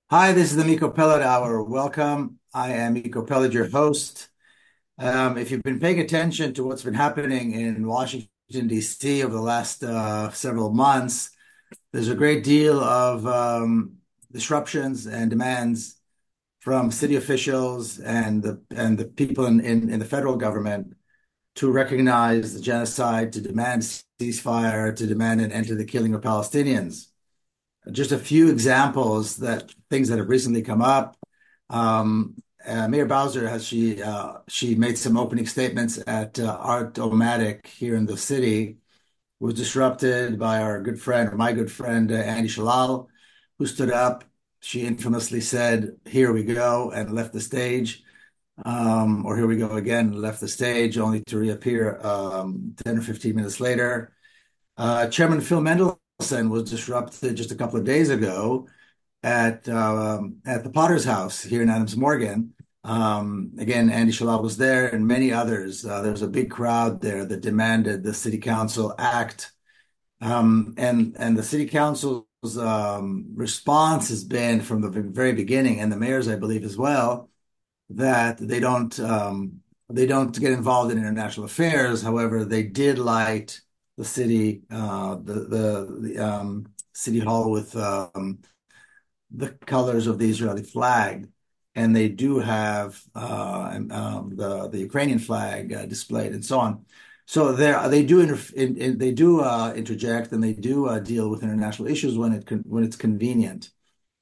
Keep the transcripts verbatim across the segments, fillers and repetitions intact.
Hi, this is the Miko Pellet Hour. Welcome. I am Miko Pellet, your host. Um, if you've been paying attention to what's been happening in Washington, D C over the last uh, several months, there's a great deal of um, disruptions and demands from city officials and the and the people in, in, in the federal government to recognize the genocide, to demand ceasefire, to demand an end to the killing of Palestinians. Just a few examples that things that have recently come up. Um, uh, Mayor Bowser has she uh, she made some opening statements at uh, Art-O-Matic here in the city, was disrupted by our good friend, or my good friend, uh, Andy Shalal, who stood up. She infamously said, "Here we go," and left the stage. Um, or "Here we go again," and left the stage, only to reappear um, ten or fifteen minutes later. Uh, Chairman Phil Mendelssohn was disrupted just a couple of days ago at um, at the Potter's House here in Adams Morgan. Um, again, Andy Shalal was there and many others. Uh, there was a big crowd there that demanded the city council act. Um, and and the city council's um, response has been from the very beginning, and the mayor's, I believe, as well, that they don't um, they don't get involved in international affairs. However, they did light the city uh, the the, the um, city hall with um, the colors of the Israeli flag, and they do have uh, um, the the Ukrainian flag uh, displayed and so on. So there they do inter in, in, they do uh, interject, and they do uh, deal with international issues when it con when it's convenient.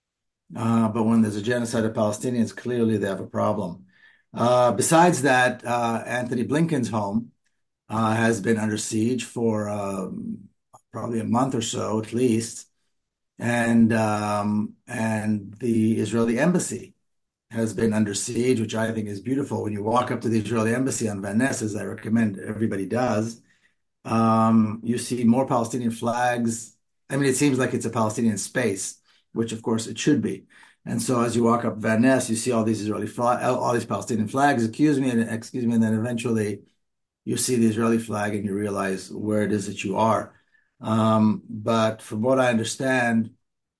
Uh, but when there's a genocide of Palestinians, clearly they have a problem. Uh, besides that, uh, Anthony Blinken's home uh, has been under siege for um, probably a month or so at least, and um, and the Israeli embassy has been under siege, which I think is beautiful. When you walk up to the Israeli embassy on Van Ness, as I recommend everybody does, um, you see more Palestinian flags. I mean, it seems like it's a Palestinian space, which of course it should be. And so as you walk up Van Ness, you see all these Israeli flag, all these Palestinian flags. Excuse me, and excuse me, and then eventually you see the Israeli flag and you realize where it is that you are. Um, but from what I understand,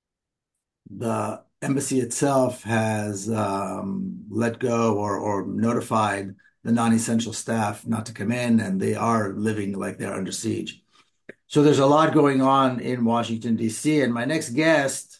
the embassy itself has um, let go or, or notified the non-essential staff not to come in, and they are living like they're under siege. So there's a lot going on in Washington, D C. And my next guest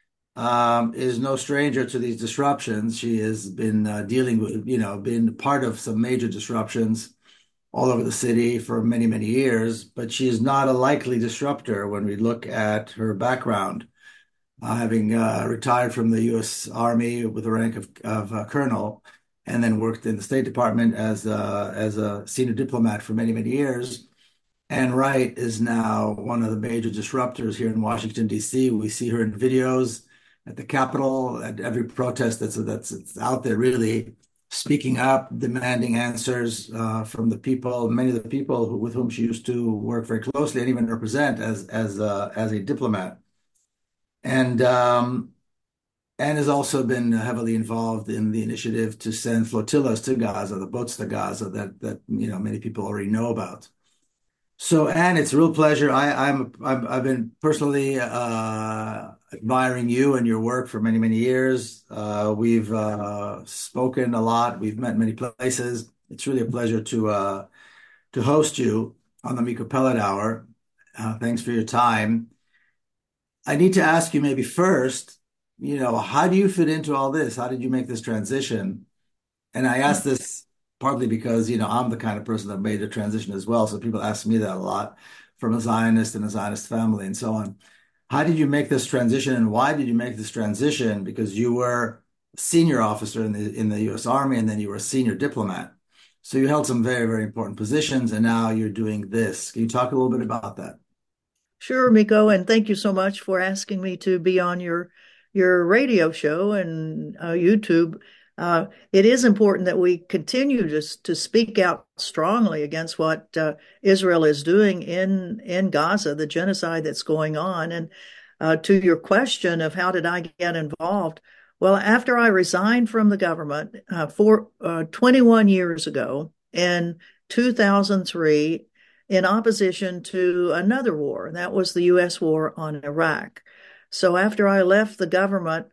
um, is no stranger to these disruptions. She has been uh, dealing with, you know, been part of some major disruptions all over the city for many, many years, but she is not a likely disruptor when we look at her background, uh, having uh, retired from the U S. Army with the rank of, of uh, colonel, and then worked in the State Department as a, as a senior diplomat for many, many years. Anne Wright is now one of the major disruptors here in Washington, D C. We see her in videos at the Capitol, at every protest that's that's, that's out there, really speaking up, demanding answers uh, from the people, many of the people who, with whom she used to work very closely and even represent as as uh, as a diplomat. And um, Anne has also been heavily involved in the initiative to send flotillas to Gaza, the boats to Gaza that that you know many people already know about. So, Anne, it's a real pleasure. I, I'm, I'm I've been personally uh, admiring you and your work for many, many years. Uh, we've uh, spoken a lot. We've met many places. It's really a pleasure to uh, to host you on the Miko Pellet Hour. Uh, thanks for your time. I need to ask you maybe first, you know, how do you fit into all this? How did you make this transition? And I ask this partly because, you know, I'm the kind of person that made the transition as well. So people ask me that a lot from a Zionist and a Zionist family and so on. How did you make this transition and why did you make this transition? Because you were a senior officer in the in the U S. Army and then you were a senior diplomat. So you held some very, very important positions and now you're doing this. Can you talk a little bit about that? Sure, Miko, and thank you so much for asking me to be on your your radio show and uh, YouTube. Uh, it is important that we continue to to speak out strongly against what uh, Israel is doing in in Gaza, the genocide that's going on. And uh, to your question of how did I get involved? Well, after I resigned from the government uh, for uh, twenty-one years ago in two thousand three, in opposition to another war. That was the U S war on Iraq. So after I left the government,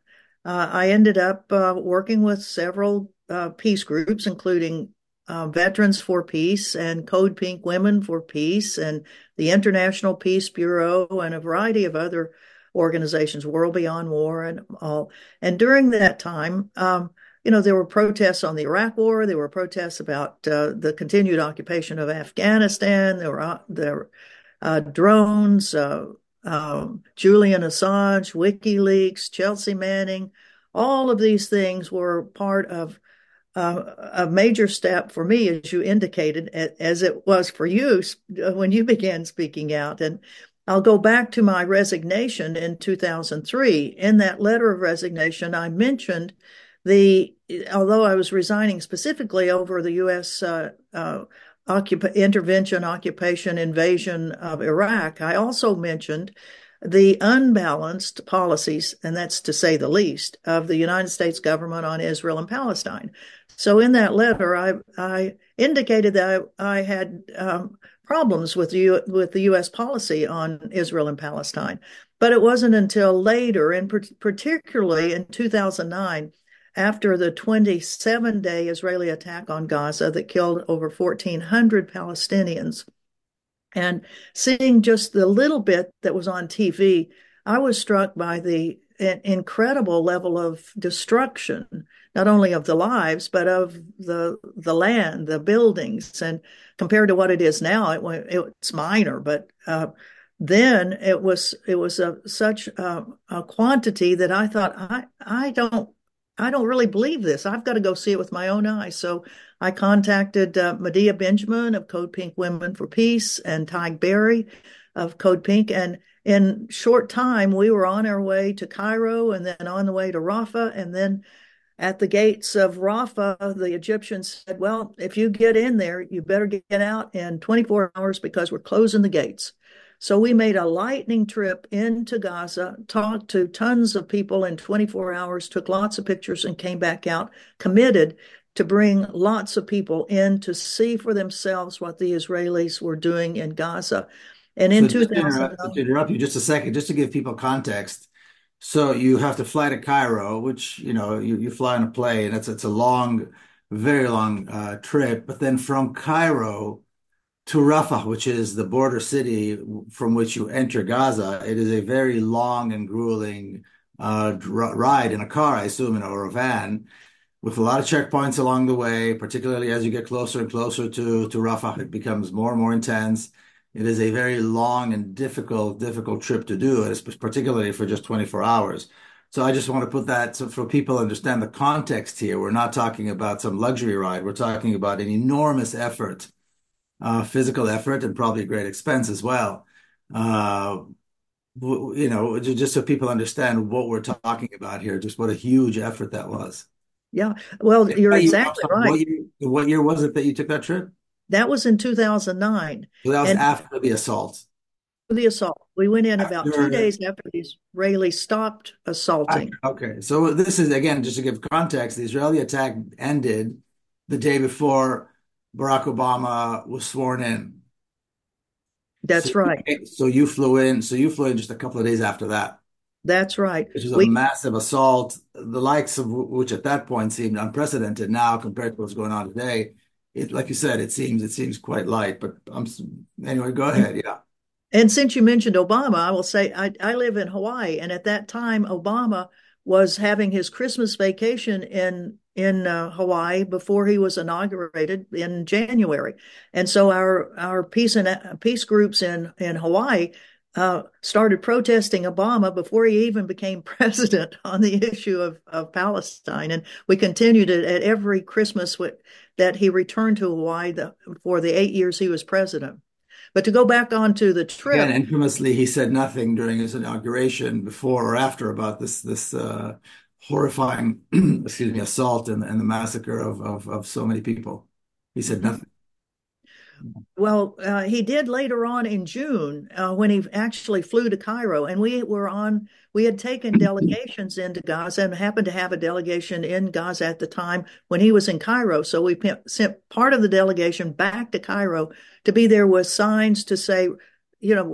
uh, I ended up uh, working with several uh, peace groups, including uh, Veterans for Peace and Code Pink Women for Peace and the International Peace Bureau and a variety of other organizations, World Beyond War and all. And during that time, um, you know, there were protests on the Iraq War. There were protests about uh, the continued occupation of Afghanistan. There were uh, there uh, drones, uh, uh, Julian Assange, WikiLeaks, Chelsea Manning. All of these things were part of uh, a major step for me, as you indicated, as it was for you when you began speaking out. And I'll go back to my resignation in two thousand three. In that letter of resignation, I mentioned the, although I was resigning specifically over the U S uh, uh, occup- intervention, occupation, invasion of Iraq, I also mentioned the unbalanced policies, and that's to say the least, of the United States government on Israel and Palestine. So in that letter, I, I indicated that I, I had um, problems with, U, with the U S policy on Israel and Palestine. But it wasn't until later, and particularly in two thousand nine, after the twenty-seven day Israeli attack on Gaza that killed over fourteen hundred Palestinians, and seeing just the little bit that was on T V, I was struck by the incredible level of destruction, not only of the lives, but of the the land, the buildings. And compared to what it is now, it, it's minor, but uh, then it was it was a, such a, a quantity that I thought, I I don't I don't really believe this. I've got to go see it with my own eyes. So I contacted uh, Medea Benjamin of Code Pink Women for Peace and Tig Berry of Code Pink. And in short time, we were on our way to Cairo and then on the way to Rafah. And then at the gates of Rafah, the Egyptians said, well, if you get in there, you better get out in twenty-four hours because we're closing the gates. So we made a lightning trip into Gaza, talked to tons of people in twenty-four hours, took lots of pictures, and came back out committed to bring lots of people in to see for themselves what the Israelis were doing in Gaza. And in So just to interrupt, two thousand nine, to interrupt you just a second, just to give people context. So you have to fly to Cairo, which, you know, you, you fly on a plane. It's it's a long, very long uh, trip. But then from Cairo to Rafah, which is the border city from which you enter Gaza, it is a very long and grueling uh, dr- ride in a car, I assume, or a van, with a lot of checkpoints along the way, particularly as you get closer and closer to, to Rafah, it becomes more and more intense. It is a very long and difficult, difficult trip to do, particularly for just twenty-four hours. So I just want to put that so for people to understand the context here. We're not talking about some luxury ride. We're talking about an enormous effort, uh, physical effort, and probably great expense as well. Uh, you know, just so people understand what we're talking about here, just what a huge effort that was. yeah, well, you're You, exactly what right. year, what year was it that you took that trip? That was in two thousand nine. So that was And after the assault. the assault, we went in about two After, days after the Israelis stopped assaulting. after, okay. So this is, again, just to give context, the Israeli attack ended the day before Barack Obama was sworn in. So, That's right. so you flew in, so you flew in just a couple of days after that, That's right. which is a We massive assault, the likes of which at that point seemed unprecedented now compared to what's going on today. It, like you said, it seems it seems quite light, but I'm anyway, go ahead. Yeah. And since you mentioned Obama, I will say I, I live in Hawaii, and at that time, Obama was having his Christmas vacation in in uh, Hawaii before he was inaugurated in January, and so our our peace and uh, peace groups in in Hawaii uh, started protesting Obama before he even became president on the issue of of Palestine, and we continued it at every Christmas with, that he returned to Hawaii the, for the eight years he was president. But to go back onto the Again, trip, infamously, he said nothing during his inauguration before or after about this this uh, horrifying, excuse me, assault and, and the massacre of, of of so many people. He said nothing. well, uh, he did later on in June uh, when he actually flew to Cairo, and we were on. We had taken delegations into Gaza and happened to have a delegation in Gaza at the time when he was in Cairo. So we sent part of the delegation back to Cairo to be there with signs to say, you know,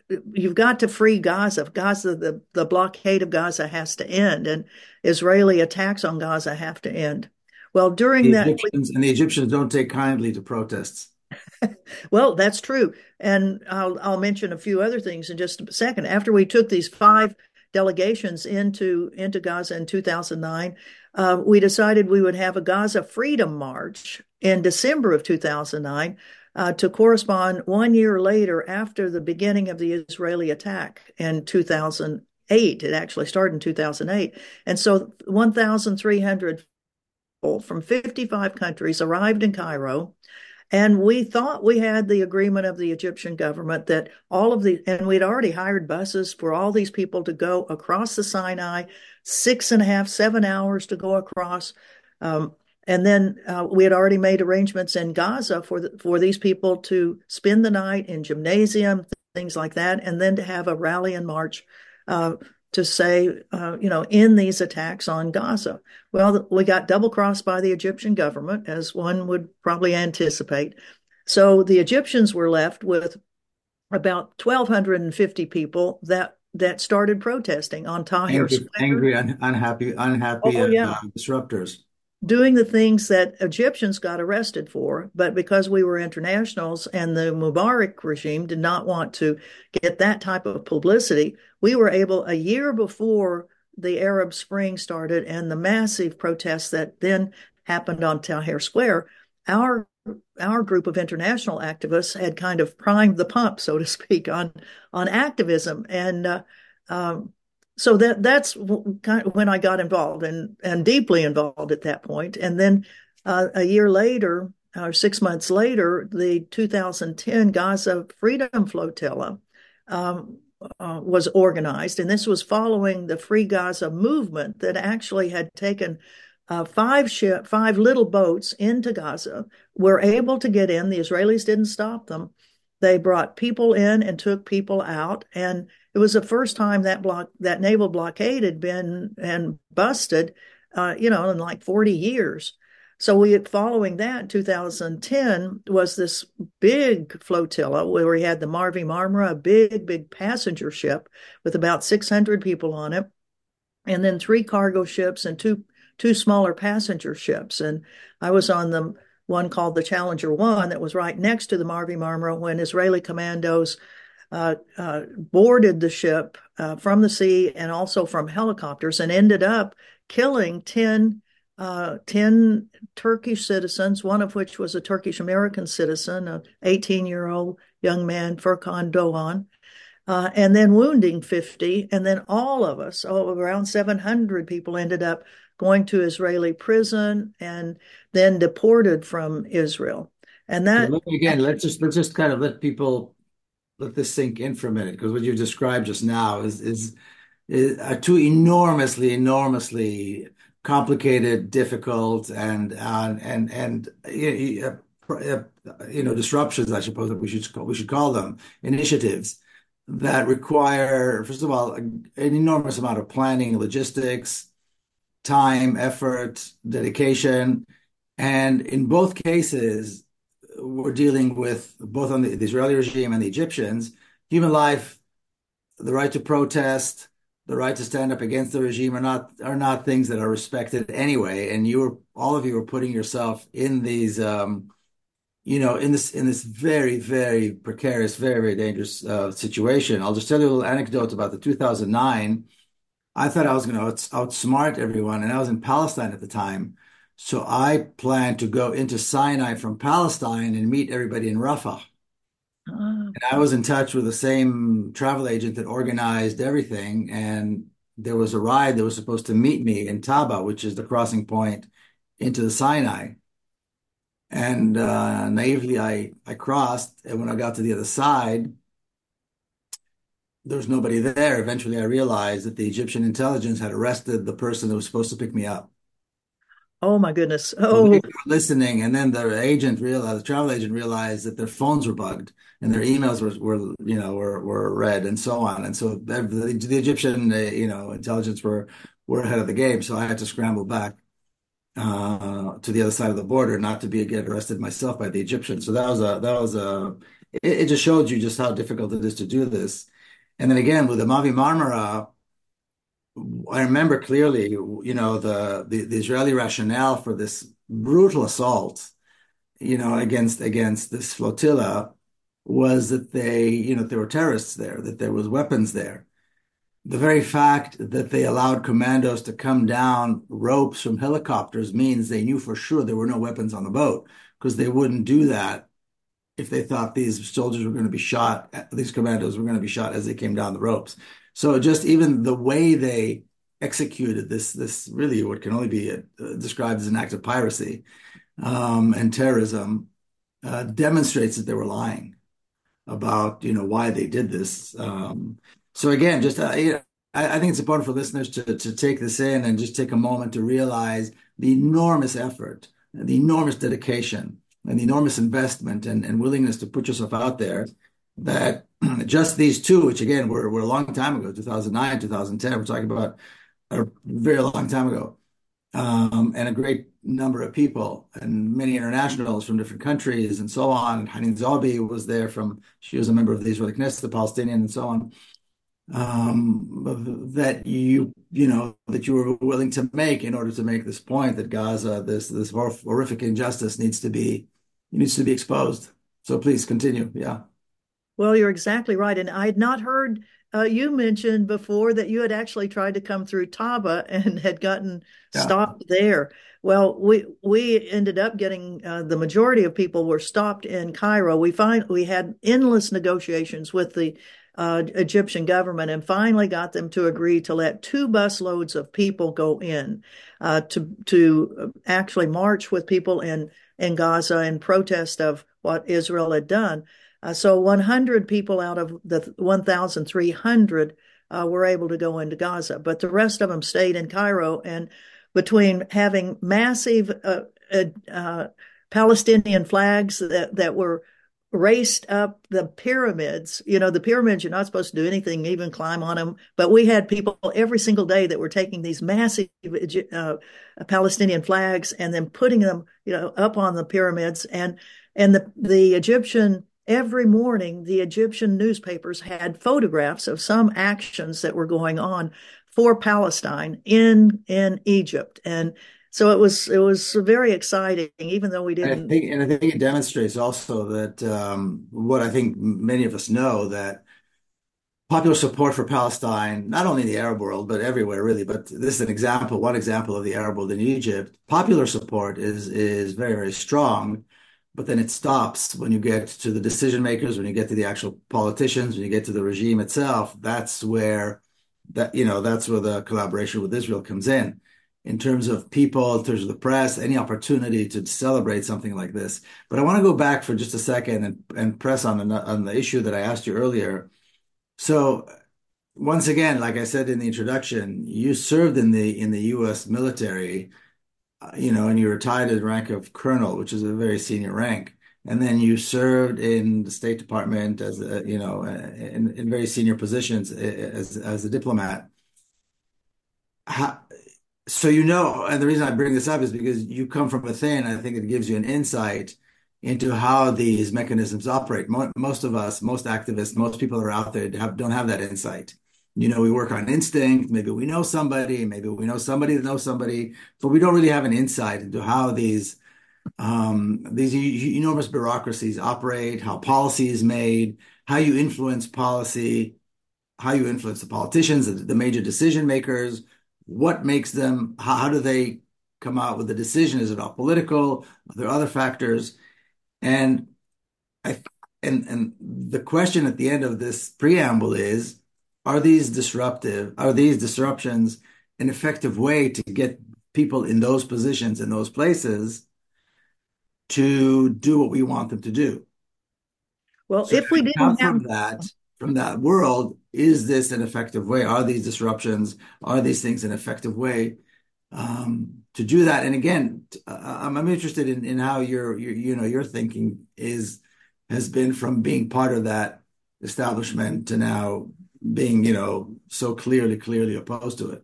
you've got to free Gaza. Gaza, the, the blockade of Gaza has to end, and Israeli attacks on Gaza have to end. Well, during The that, Egyptians and the Egyptians don't take kindly to protests. well, that's true. And I'll I'll mention a few other things in just a second. After we took these five delegations into into Gaza in two thousand nine, uh, we decided we would have a Gaza Freedom March in December of two thousand nine uh, to correspond one year later after the beginning of the Israeli attack in two thousand eight. It actually started in two thousand eight. And so one thousand three hundred people from fifty-five countries arrived in Cairo. And we thought we had the agreement of the Egyptian government that all of the, and we'd already hired buses for all these people to go across the Sinai, six and a half, seven hours to go across. Um, and then uh, we had already made arrangements in Gaza for the, for these people to spend the night in gymnasium, things like that, and then to have a rally and march uh, to say, uh, you know, end these attacks on Gaza. Well, we got double crossed by the Egyptian government, as one would probably anticipate. So the Egyptians were left with about one thousand two hundred fifty people that that started protesting on Tahrir Angry, Square. angry, un, unhappy, unhappy Oh, uh, yeah. disruptors. Doing the things that Egyptians got arrested for, but because we were internationals and the Mubarak regime did not want to get that type of publicity, we were able, a year before the Arab Spring started and the massive protests that then happened on Tahrir Square, our our group of international activists had kind of primed the pump, so to speak, on on activism, and uh, um, so that that's kind of when I got involved and and deeply involved at that point. And then uh, a year later, or six months later, the two thousand ten Gaza Freedom Flotilla um, uh, was organized, and this was following the Free Gaza movement that actually had taken uh, five ship, five little boats into Gaza, were able to get in. The Israelis didn't stop them. They brought people in and took people out, and it was the first time that block that naval blockade had been and busted, uh, you know, in like forty years. So we, following that, two thousand ten was this big flotilla where we had the Marvi Marmara, a big, big passenger ship with about six hundred people on it, and then three cargo ships and two two smaller passenger ships. And I was on the one called the Challenger One that was right next to the Marvi Marmara when Israeli commandos uh, uh, boarded the ship uh, from the sea and also from helicopters and ended up killing ten, uh, ten Turkish citizens, one of which was a Turkish American citizen, an eighteen-year-old young man, Furkan Doğan, uh, and then wounding fifty. And then all of us, oh, around seven hundred people ended up going to Israeli prison and then deported from Israel. And So that, let me, again, let's just let's just kind of let people let this sink in for a minute, because what you've described just now is is, is are two enormously, enormously complicated, difficult, and uh, and and uh, uh, you know disruptions, I suppose that we should call, we should call them initiatives that require, first of all, an enormous amount of planning, logistics, time, effort, dedication, and in both cases we're dealing with, both on the, the Israeli regime and the Egyptians, human life, the right to protest, the right to stand up against the regime are not are not things that are respected anyway. And you were all of you are putting yourself in these, um, you know, in this in this very very precarious, very very dangerous uh, situation. I'll just tell you a little anecdote about the two thousand nine. I thought I was going to outsmart everyone, and I was in Palestine at the time. So I planned to go into Sinai from Palestine and meet everybody in Rafah. uh, And I was in touch with the same travel agent that organized everything. And there was a ride that was supposed to meet me in Taba, which is the crossing point into the Sinai. And uh, naively, I, I crossed. And when I got to the other side, there was nobody there. Eventually, I realized that the Egyptian intelligence had arrested the person that was supposed to pick me up. oh my goodness. So they Oh, were listening, and then the agent realized, the travel agent realized that their phones were bugged and their emails were, were you know, were were read and so on. And so the, the Egyptian, uh, you know, intelligence were were ahead of the game. So I had to scramble back uh, to the other side of the border, not to be get arrested myself by the Egyptians. So that was a that was a it, it just showed you just how difficult it is to do this. And then again with the Mavi Marmara, I remember clearly, you know, the, the, the Israeli rationale for this brutal assault, you know, against against this flotilla was that they, you know, there were terrorists there, that there was weapons there. The very fact that they allowed commandos to come down ropes from helicopters means they knew for sure there were no weapons on the boat because they wouldn't do that if they thought these soldiers were going to be shot, these commandos were going to be shot as they came down the ropes. So just even the way they executed this, this really what can only be uh, described as an act of piracy um, and terrorism uh, demonstrates that they were lying about, you know, why they did this. Um, so again, just uh, you know, I, I think it's important for listeners to to take this in and just take a moment to realize the enormous effort, the enormous dedication, and the enormous investment and, and willingness to put yourself out there. That just these two, which again were, were a long time ago, two thousand nine, two thousand ten, we're talking about a very long time ago, um, and a great number of people and many internationals from different countries and so on. Hanin Zobi was there from, she was a member of the Israeli Knesset, the Palestinian and so on. Um, that you, you know, that you were willing to make in order to make this point that Gaza, this, this horrific injustice needs to be, needs to be exposed. So please continue. Yeah. Well, you're exactly right. And I had not heard uh, you mention before that you had actually tried to come through Taba and had gotten Yeah. stopped there. Well, we we ended up getting uh, the majority of people were stopped in Cairo. We find we had endless negotiations with the uh, Egyptian government and finally got them to agree to let two busloads of people go in uh, to to actually march with people in in Gaza in protest of what Israel had done. Uh, so one hundred people out of the one thousand three hundred uh, were able to go into Gaza, but the rest of them stayed in Cairo. And between having massive uh, uh, uh, Palestinian flags that, that were raced up the pyramids, you know, the pyramids, you're not supposed to do anything, even climb on them. But we had people every single day that were taking these massive uh, Palestinian flags and then putting them, you know, up on the pyramids. And, and the, the Egyptian Every morning, the Egyptian newspapers had photographs of some actions that were going on for Palestine in in Egypt, and so it was it was very exciting. Even though we I didn't, think, and I think it demonstrates also that um, what I think many of us know that popular support for Palestine, not only in the Arab world, but everywhere really. But this is an example, one example of the Arab world in Egypt. Popular support is is very, very strong, but then it stops when you get to the decision makers, when you get to the actual politicians, when you get to the regime itself. That's where that, you know, that's where the collaboration with Israel comes in. In terms of people, in terms of the press, any opportunity to celebrate something like this. But I want to go back for just a second and, and press on the, on the issue that I asked you earlier. So once again, like I said in the introduction, you served in the in the U S military, uh, you know, and you retired at the rank of colonel, which is a very senior rank. And then you served in the State Department as a, you know, uh, in, in very senior positions uh, as as a diplomat. How, so you know, and the reason I bring this up is because you come from within. I think it gives you an insight into how these mechanisms operate. Mo most of us, most activists, most people that are out there have, don't have that insight. You know, we work on instinct. Maybe we know somebody, maybe we know somebody that knows somebody, but we don't really have an insight into how these um, these e enormous bureaucracies operate, how policy is made, how you influence policy, how you influence the politicians, the, the major decision makers, what makes them, how, how do they come out with the decision? Is it all political? Are there other factors? And I and and the question at the end of this preamble is, are these disruptive, are these disruptions an effective way to get people in those positions, in those places, to do what we want them to do? well, So if we to come didn't have, from that, from that world, is this an effective way? Are these disruptions, are these things an effective way um, to do that? And again, uh, I'm, I'm interested in, in how your, your, you know, your thinking is, has been from being part of that establishment to now being, you know, so clearly, clearly opposed to it.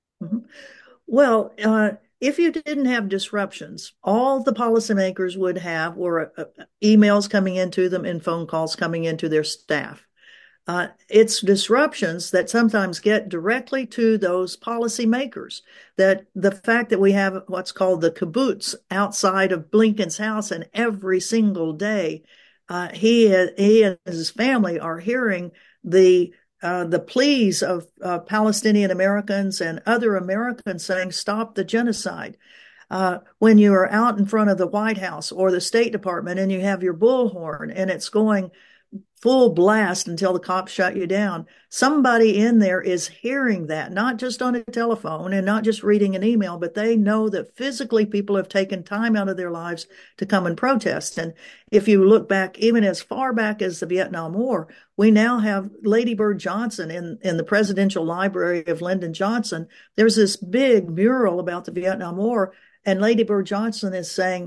well, uh, if you didn't have disruptions, all the policymakers would have were uh, emails coming into them and phone calls coming into their staff. Uh, it's disruptions that sometimes get directly to those policymakers. That the fact that we have what's called the kibbutz outside of Blinken's house, and every single day, uh, he he and his family are hearing the uh, the pleas of uh, Palestinian Americans and other Americans saying, "Stop the genocide." Uh, when you are out in front of the White House or the State Department and you have your bullhorn and it's going full blast until the cops shut you down. Somebody in there is hearing that, not just on a telephone and not just reading an email, but they know that physically people have taken time out of their lives to come and protest. And if you look back, even as far back as the Vietnam War, we now have Lady Bird Johnson in, in the Presidential Library of Lyndon Johnson. There's this big mural about the Vietnam War, and Lady Bird Johnson is saying,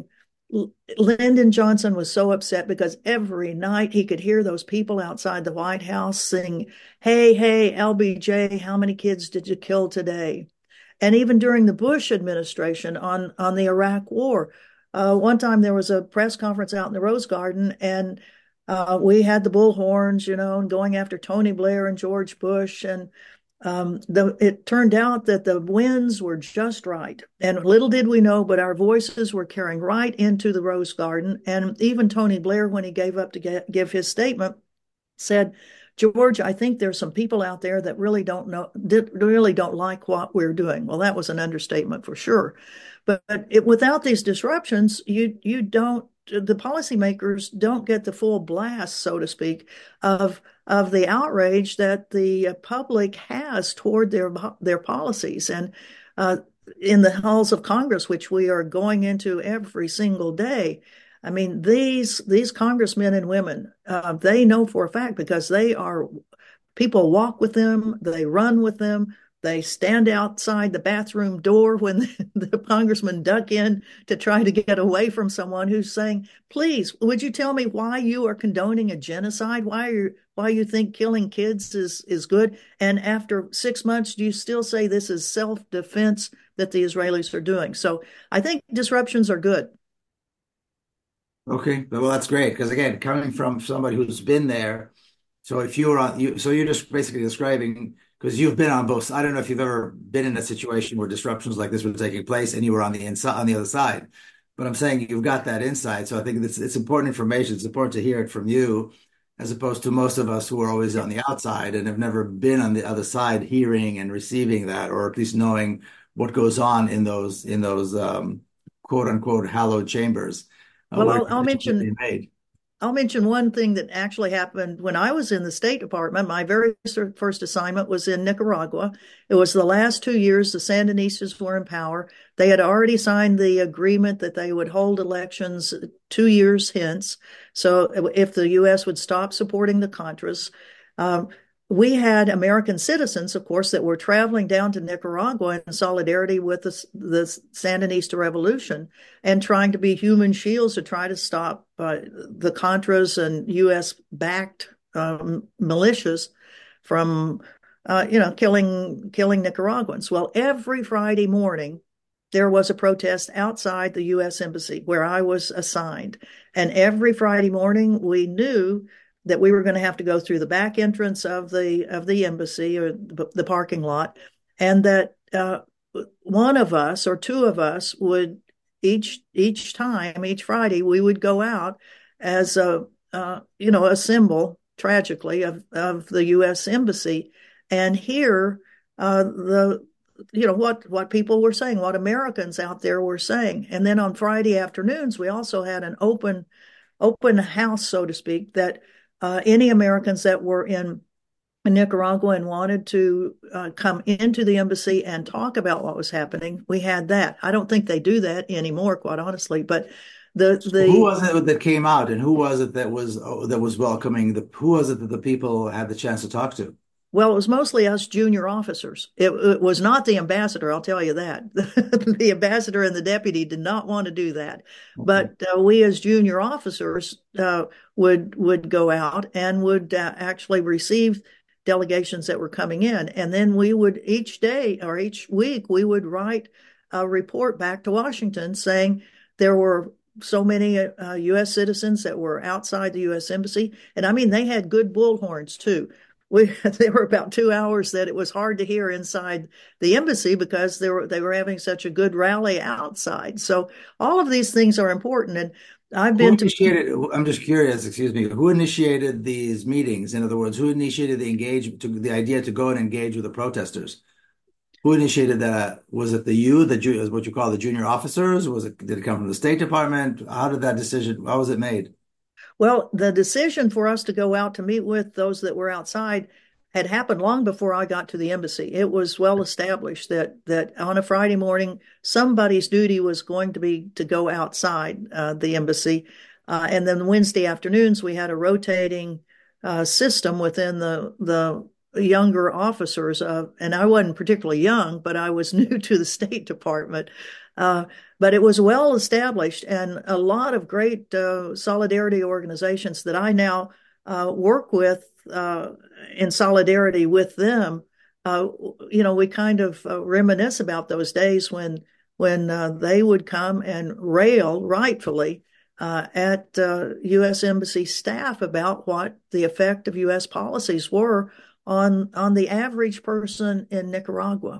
Lyndon Johnson was so upset because every night he could hear those people outside the White House sing, "Hey, hey, L B J, how many kids did you kill today?" And even during the Bush administration on, on the Iraq War, uh, one time there was a press conference out in the Rose Garden, and uh, we had the bullhorns, you know, going after Tony Blair and George Bush. And um, the, it turned out that the winds were just right. And little did we know, but our voices were carrying right into the Rose Garden. And even Tony Blair, when he gave up to get, give his statement, said, "George, I think there's some people out there that really don't know, really don't like what we're doing." Well, that was an understatement for sure. But it, without these disruptions, you you don't, the policymakers don't get the full blast, so to speak, of of the outrage that the public has toward their their policies. And uh, in the halls of Congress, which we are going into every single day, I mean, these these congressmen and women, uh, they know for a fact, because they are, people walk with them, they run with them, they stand outside the bathroom door when the, the congressmen duck in to try to get away from someone who's saying, "Please, would you tell me why you are condoning a genocide? Why are why you think killing kids is is good? And after six months, do you still say this is self-defense that the Israelis are doing?" So I think disruptions are good. Okay, well, that's great because again, coming from somebody who's been there, so if you were on you, so you're just basically describing because you've been on both. I don't know if you've ever been in a situation where disruptions like this were taking place and you were on the inside on the other side, but I'm saying you've got that insight. So I think it's it's important information. It's important to hear it from you, as opposed to most of us who are always on the outside and have never been on the other side, hearing and receiving that, or at least knowing what goes on in those in those um, quote unquote hallowed chambers uh, Well, where I'll, I'll decisions are mention being made. I'll mention one thing that actually happened when I was in the State Department. My very first assignment was in Nicaragua. It was the last two years the Sandinistas were in power. They had already signed the agreement that they would hold elections two years hence. So if the U S would stop supporting the Contras, um, we had American citizens, of course, that were traveling down to Nicaragua in solidarity with the, the Sandinista revolution and trying to be human shields to try to stop uh, the Contras and U S-backed um, militias from, uh, you know, killing killing Nicaraguans. Well, every Friday morning, there was a protest outside the U S Embassy where I was assigned. And every Friday morning, we knew that we were going to have to go through the back entrance of the of the embassy or the parking lot, and that uh, one of us or two of us would each each time each Friday we would go out as a uh, you know a symbol, tragically, of of the U S Embassy, and hear uh, the you know what what people were saying, what Americans out there were saying. And then on Friday afternoons we also had an open open house, so to speak, that uh, any Americans that were in Nicaragua and wanted to uh, come into the embassy and talk about what was happening, we had that. I don't think they do that anymore, quite honestly. But the So who the was it that came out, and who was it that was oh, that was welcoming? The who was it that the people had the chance to talk to? Well, it was mostly us junior officers. It, it was not the ambassador, I'll tell you that. The ambassador and the deputy did not want to do that. Okay. But uh, we as junior officers uh, would would go out and would uh, actually receive delegations that were coming in. And then we would each day or each week, we would write a report back to Washington saying there were so many uh, U S citizens that were outside the U S Embassy. And I mean, they had good bullhorns too. we there were about two hours that it was hard to hear inside the embassy because they were they were having such a good rally outside. So all of these things are important, and I've Who been to. initiated, I'm just curious, excuse me, who initiated these meetings? In other words, who initiated the engage to the idea to go and engage with the protesters? Who initiated that? Was it the you, the ju what you call the junior officers? Was it, did it come from the State Department? How did that decision, how was it made? Well, the decision for us to go out to meet with those that were outside had happened long before I got to the embassy. It was well established that that on a Friday morning, somebody's duty was going to be to go outside uh, the embassy. Uh, and then Wednesday afternoons, we had a rotating uh, system within the the younger officers. Uh, and I wasn't particularly young, but I was new to the State Department. Uh, but it was well established, and a lot of great uh, solidarity organizations that I now uh, work with uh, in solidarity with them. Uh, you know, we kind of uh, reminisce about those days when when uh, they would come and rail rightfully uh, at uh, U S Embassy staff about what the effect of U S policies were on on the average person in Nicaragua.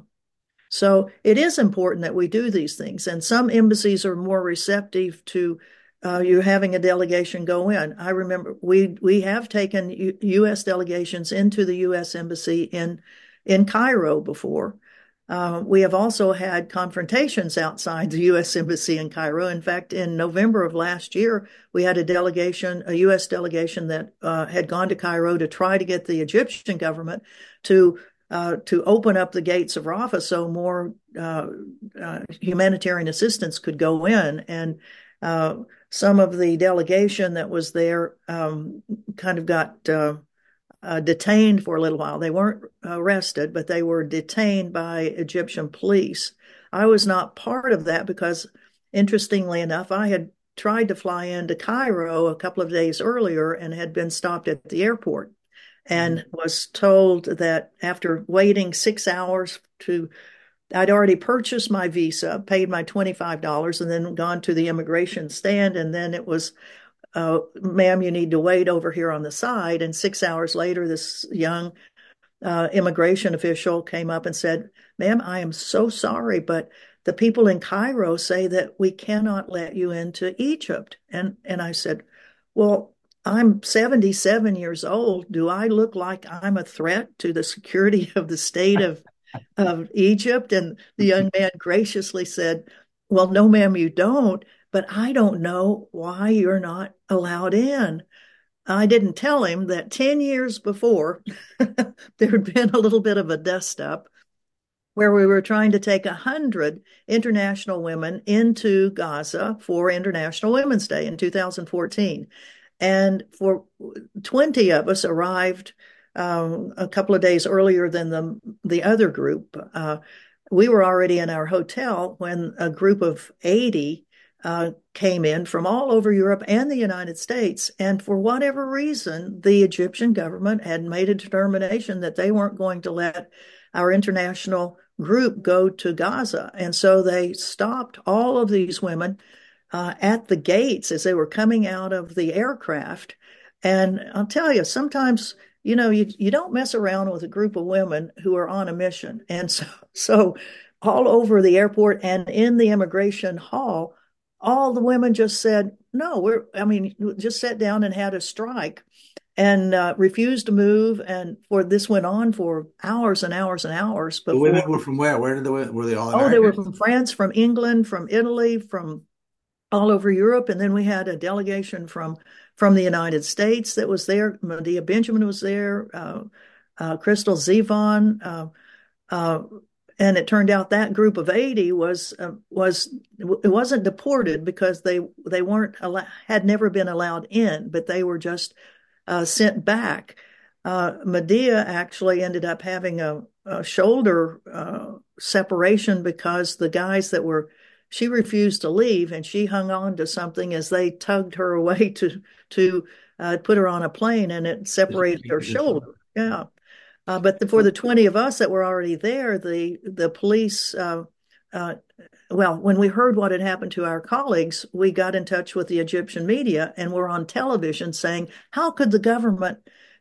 So it is important that we do these things. And some embassies are more receptive to uh, you having a delegation go in. I remember we we have taken U- U.S. delegations into the U S Embassy in in Cairo before. Uh, we have also had confrontations outside the U S Embassy in Cairo. In fact, in November of last year, we had a delegation, a U S delegation that uh, had gone to Cairo to try to get the Egyptian government to uh, to open up the gates of Rafah so more uh, uh, humanitarian assistance could go in. And uh, some of the delegation that was there um, kind of got uh, uh, detained for a little while. They weren't arrested, but they were detained by Egyptian police. I was not part of that because, interestingly enough, I had tried to fly into Cairo a couple of days earlier and had been stopped at the airport and was told that after waiting six hours to, I'd already purchased my visa, paid my twenty-five dollars, and then gone to the immigration stand. And then it was, uh, ma'am, you need to wait over here on the side. And six hours later, this young uh, immigration official came up and said, ma'am, I am so sorry, but the people in Cairo say that we cannot let you into Egypt. And, and I said, well, I'm seventy-seven years old. Do I look like I'm a threat to the security of the state of, of Egypt? And the young man graciously said, well, no, ma'am, you don't, but I don't know why you're not allowed in. I didn't tell him that ten years before, there had been a little bit of a dust up where we were trying to take one hundred international women into Gaza for International Women's Day in two thousand fourteen. And for twenty of us arrived um, a couple of days earlier than the, the other group. Uh, we were already in our hotel when a group of eighty uh, came in from all over Europe and the United States. And for whatever reason, the Egyptian government had made a determination that they weren't going to let our international group go to Gaza. And so they stopped all of these women Uh, at the gates as they were coming out of the aircraft. And I'll tell you, sometimes, you know, you, you don't mess around with a group of women who are on a mission. And so, so all over the airport and in the immigration hall, all the women just said, no, we're, I mean, just sat down and had a strike and uh, refused to move. And for this went on for hours and hours and hours The women before. were from where? Where did the wo- were they all Oh, they were Americans? from France, from England, from Italy, from all over Europe. And then we had a delegation from from the United States that was there. Medea Benjamin was there, uh, uh, Crystal Zevon. Uh, uh, and it turned out that group of eighty was uh, was it wasn't deported because they they weren't had never been allowed in, but they were just uh, sent back. Uh, Medea actually ended up having a, a shoulder uh, separation because the guys that were she refused to leave and she hung on to something as they tugged her away to to uh, put her on a plane, and it separated her shoulder. Yeah. Uh, but the, for the twenty of us that were already there, the the police, uh, uh, well, when we heard what had happened to our colleagues, we got in touch with the Egyptian media and were on television saying, how could the government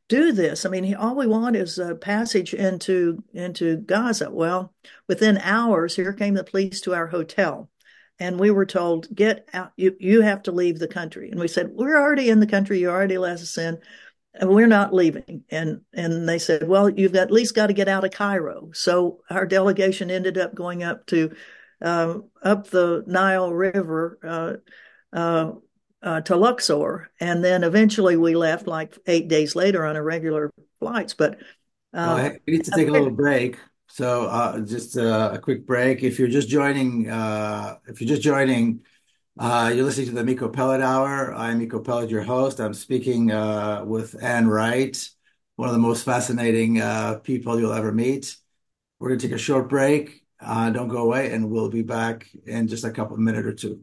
do this. I mean, all we want is a passage into into Gaza. Well, within hours, here came the police to our hotel, and we were told, "Get out! You you have to leave the country." And we said, "We're already in the country. You already let us in, and we're not leaving." And and they said, "Well, you've at least got to get out of Cairo." So our delegation ended up going up to uh, up the Nile River. Uh, uh, uh, to Luxor, and then eventually we left like eight days later on a regular flights. But Well, uh, hey, we need to take a little break. So, uh, just uh, a quick break. If you're just joining, uh, if you're just joining, uh, you're listening to the Miko Pellet Hour. I'm Miko Pellet, your host. I'm speaking uh, with Anne Wright, one of the most fascinating uh, people you'll ever meet. We're going to take a short break. Uh, don't go away, and we'll be back in just a couple of minutes or two.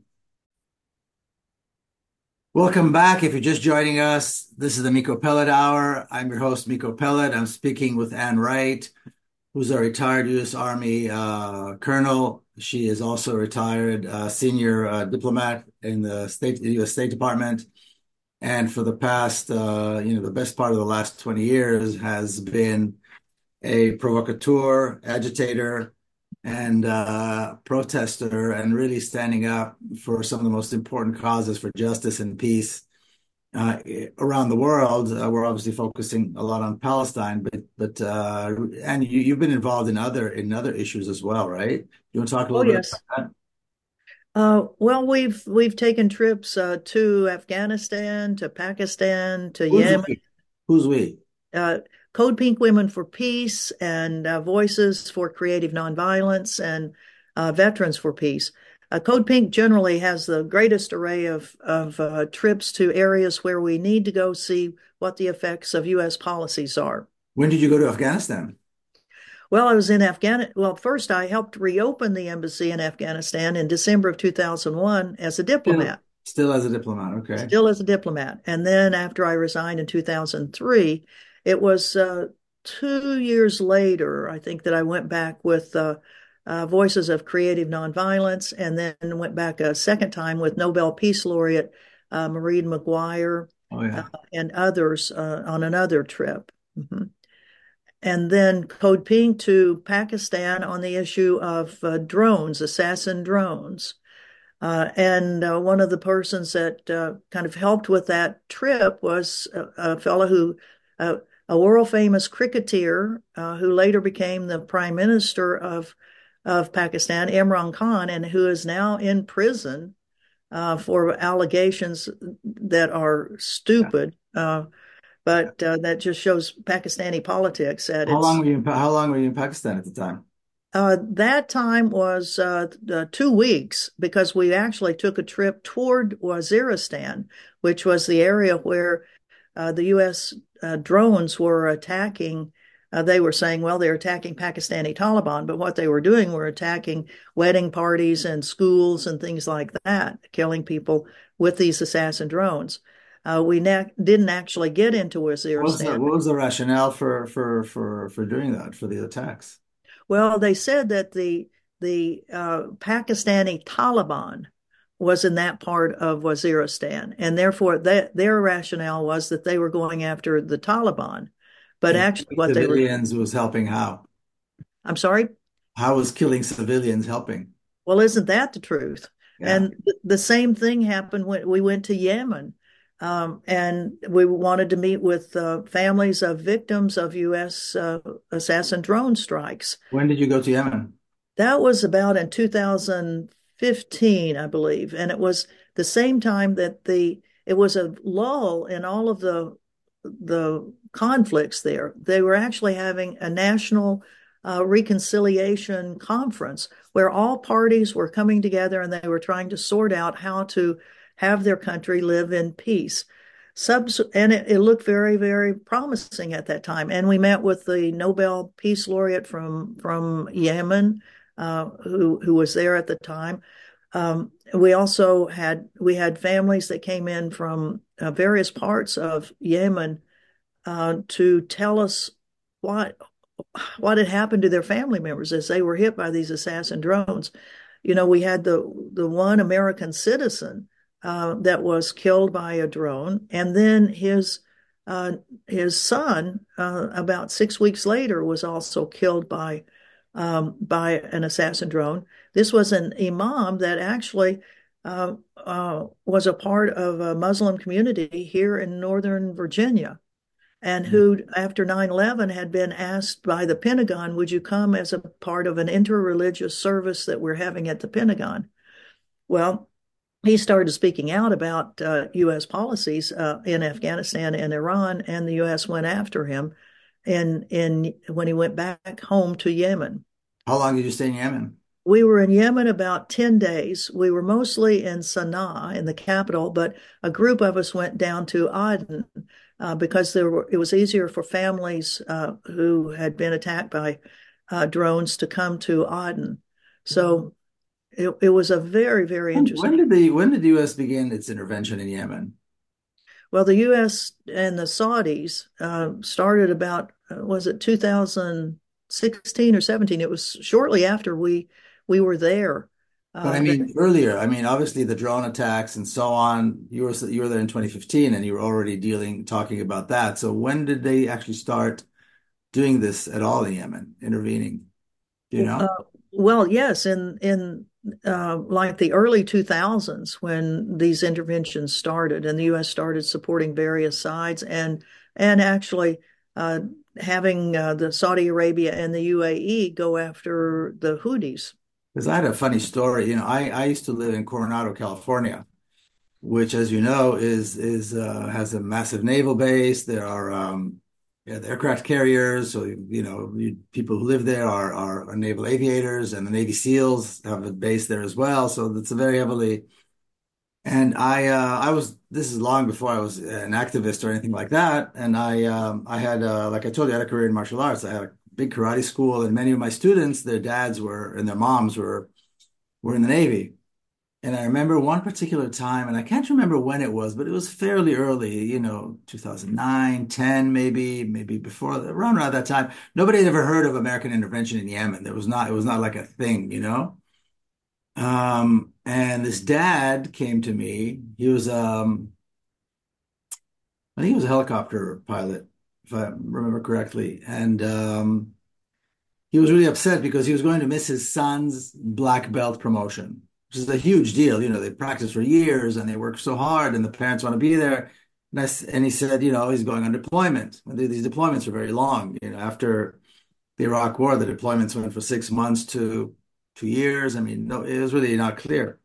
Welcome back. If you're just joining us, this is the Miko Pellet Hour. I'm your host, Miko Pellet. I'm speaking with Anne Wright, who's a retired U S. Army uh, colonel. She is also a retired uh, senior uh, diplomat in the state, the U S. State Department. And for the past, uh, you know, the best part of the last twenty years has been a provocateur, agitator, and uh, protester, and really standing up for some of the most important causes for justice and peace uh, around the world. Uh, we're obviously focusing a lot on Palestine, but but uh, and you, you've been involved in other in other issues as well, right? You want to talk a oh little bit yes, about uh, well we've we've taken trips uh, to Afghanistan, to Pakistan, to that? Who's Yemen. we? Who's we? Uh, Code Pink Women for Peace and uh, Voices for Creative Nonviolence and uh, Veterans for Peace. Uh, Code Pink generally has the greatest array of, of uh, trips to areas where we need to go see what the effects of U S policies are. When did you go to Afghanistan? Well, I was in Afghanistan. Well, first, I helped reopen the embassy in Afghanistan in December of two thousand one as a Still, diplomat. still as a diplomat, okay. Still as a diplomat. And then after I resigned in two thousand three, it was uh, two years later, I think, that I went back with uh, uh, Voices of Creative Nonviolence, and then went back a second time with Nobel Peace Laureate uh, Maureen McGuire Oh uh, yeah. and others uh, on another trip. Mm-hmm. And then Code Pink to Pakistan on the issue of uh, drones, assassin drones. Uh, and uh, one of the persons that uh, kind of helped with that trip was a, a fellow who, uh, a world famous cricketer uh, who later became the prime minister of of Pakistan, Imran Khan, and who is now in prison uh, for allegations that are Yeah. stupid. Uh, but uh, that just shows Pakistani politics at How long its were you in, Pa- how long were you in Pakistan at the time? Uh, that time was uh, uh, two weeks because we actually took a trip toward Waziristan, which was the area where uh, the U S uh, drones were attacking. Uh, they were saying, well, they're attacking Pakistani Taliban, but what they were doing were attacking wedding parties and schools and things like that, killing people with these assassin drones. Uh, we na- didn't actually get into What was the Waziristan. what was the rationale for for for for doing that, for the attacks? Well, they said that the the uh, Pakistani Taliban was in that part of Waziristan, and therefore that their rationale was that they were going after the Taliban. But And actually, what they were, civilians was helping how? I'm sorry, How was killing civilians helping? well, isn't that the truth? Yeah. And th- the same thing happened when we went to Yemen. Um, and we wanted to meet with uh, families of victims of U S uh, assassin drone strikes. When did you go to Yemen? That was about in two thousand fifteen, I believe. And it was the same time that the it was a lull in all of the the conflicts there. They were actually having a national uh, reconciliation conference where all parties were coming together and they were trying to sort out how to have their country live in peace. Subs- and it, it looked very, very promising at that time. And we met with the Nobel Peace Laureate from from Yemen, uh, who who was there at the time. Um, we also had we had families that came in from uh, various parts of Yemen uh, to tell us what what had happened to their family members as they were hit by these assassin drones. You know, we had the the one American citizen uh, that was killed by a drone, and then his uh, his son, uh, about six weeks later, was also killed by um, by an assassin drone. This was an imam that actually uh, uh, was a part of a Muslim community here in Northern Virginia, and who, after nine eleven, had been asked by the Pentagon, would you come as a part of an interreligious service that we're having at the Pentagon? Well, he started speaking out about uh, U S policies uh, in Afghanistan and Iran, and the U S went after him in, in when he went back home to Yemen. How long did you stay in Yemen? We were in Yemen about ten days. We were mostly in Sana'a, in the capital, but a group of us went down to Aden uh, because there were, it was easier for families uh, who had been attacked by uh, drones to come to Aden. So it, it was a very, very When, interesting. when did the when did the U S begin its intervention in Yemen? Well, the U S and the Saudis uh, started about, uh, was it two thousand sixteen or seventeen? It was shortly after we we were there. But I Uh, that, mean earlier. I mean, obviously the drone attacks and so on. You were you were there in twenty fifteen, and you were already dealing talking about that. So when did they actually start doing this at all in Yemen, intervening? Do you uh, know? well, yes, in in uh, like the early two thousands when these interventions started, and the U S started supporting various sides, and and actually uh, having uh, the Saudi Arabia and the U A E go after the Houthis. Because I had a funny story. You know, I I used to live in Coronado, California, which, as you know, is is uh, has a massive naval base. There are um, yeah, the aircraft carriers. So you know, you, people who live there are, are are naval aviators, and the Navy SEALs have a base there as well. So it's a very heavily. And I uh, I was this is long before I was an activist or anything like that. And I um, I had uh, like I told you, I had a career in martial arts. I had a big karate school, and many of my students, their dads were and their moms were were in the Navy. And I remember one particular time, and I can't remember when it was, but it was fairly early, you know, two thousand nine, ten, maybe, maybe before, around around that time. Nobody had ever heard of American intervention in Yemen. There was not, it was not like a thing, you know? Um, and this dad came to me. He was, um, I think he was a helicopter pilot, if I remember correctly. And, um, he was really upset because he was going to miss his son's black belt promotion, which is a huge deal. You know, they practice for years and they work so hard, and the parents want to be there. And, I, and he said, you know, he's going on deployment. And these deployments are very long. You know, after the Iraq War, the deployments went from six months to two years. I mean, no, it was really not clear.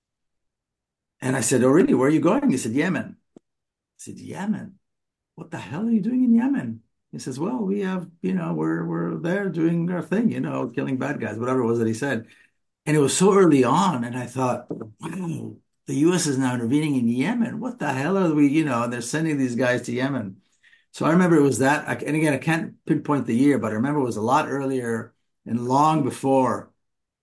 And I said, oh, really? Where are you going? He said, Yemen. I said, Yemen? What the hell are you doing in Yemen? He says, well, we have, you know, we're we're there doing our thing, you know, killing bad guys, whatever it was that he said. And it was so early on, and I thought, wow, the U S is now intervening in Yemen. What the hell are we, you know, and they're sending these guys to Yemen. So I remember it was that, and again, I can't pinpoint the year, but I remember it was a lot earlier and long before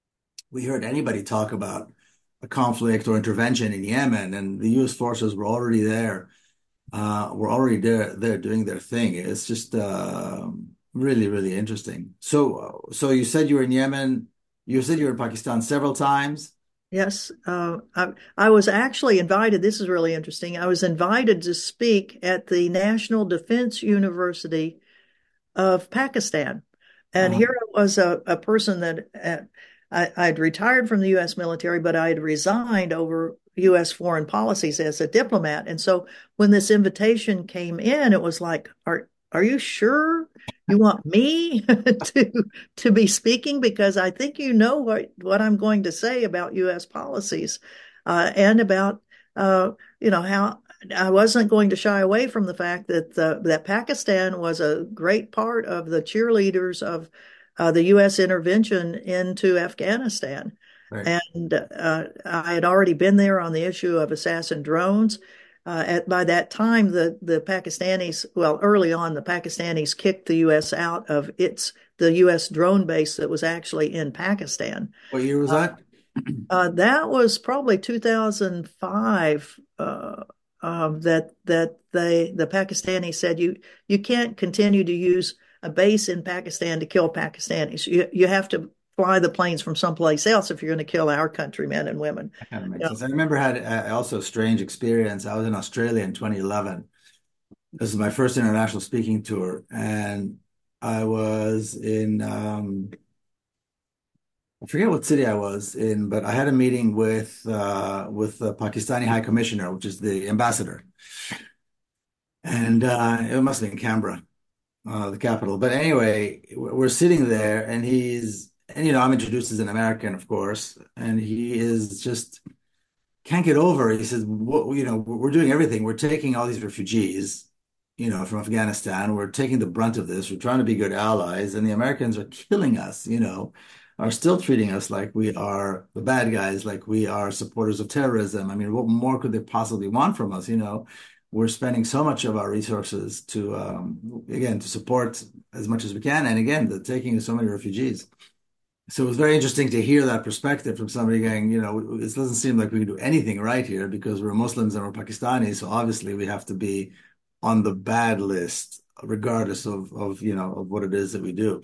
we heard anybody talk about a conflict or intervention in Yemen, and the U S forces were already there uh, were already there, there doing their thing. It's just uh, really, really interesting. So, uh, so you said you were in Yemen. You said you were in Pakistan several times. Yes, uh, I, I was actually invited. This is really interesting. I was invited to speak at the National Defense University of Pakistan. And Uh, here was a, a person that uh, I, I'd retired from the U S military, but I had resigned over U S foreign policies as a diplomat. And so when this invitation came in, it was like, are are you sure you want me to to be speaking? Because I think you know what, what I'm going to say about U S policies uh, and about uh, you know how I wasn't going to shy away from the fact that the, that Pakistan was a great part of the cheerleaders of uh, the U S intervention into Afghanistan. right. And uh, I had already been there on the issue of assassin drones. Uh, at, by that time, the, the Pakistanis, well, early on, the Pakistanis kicked the U S out of its the U S drone base that was actually in Pakistan. What year was Uh, that? uh, that was probably two thousand five. Uh, um, that that they the Pakistanis said you you can't continue to use a base in Pakistan to kill Pakistanis. You you have to fly the planes from someplace else if you're going to kill our countrymen and women. That kind of You makes know, sense. I remember I had uh, also a strange experience. I was in Australia in twenty eleven, This is my first international speaking tour, and I was in um, I forget what city I was in, but I had a meeting with uh, with the Pakistani High Commissioner, which is the ambassador, and uh, it must have been Canberra, uh, the capital. But anyway, we're sitting there, and he's and you know I'm introduced as an American, of course, and he is just can't get over it. He says, what, you know, we're doing everything. We're taking all these refugees, you know, from Afghanistan. We're taking the brunt of this. We're trying to be good allies, and the Americans are killing us, you know, are still treating us like we are the bad guys, like we are supporters of terrorism. I mean, what more could they possibly want from us, you know? We're spending so much of our resources to, um, again, to support as much as we can. And again, the taking of so many refugees. So it was very interesting to hear that perspective from somebody going, you know, it doesn't seem like we can do anything right here because we're Muslims and we're Pakistanis. So obviously we have to be on the bad list, regardless of, of, you know, of what it is that we do.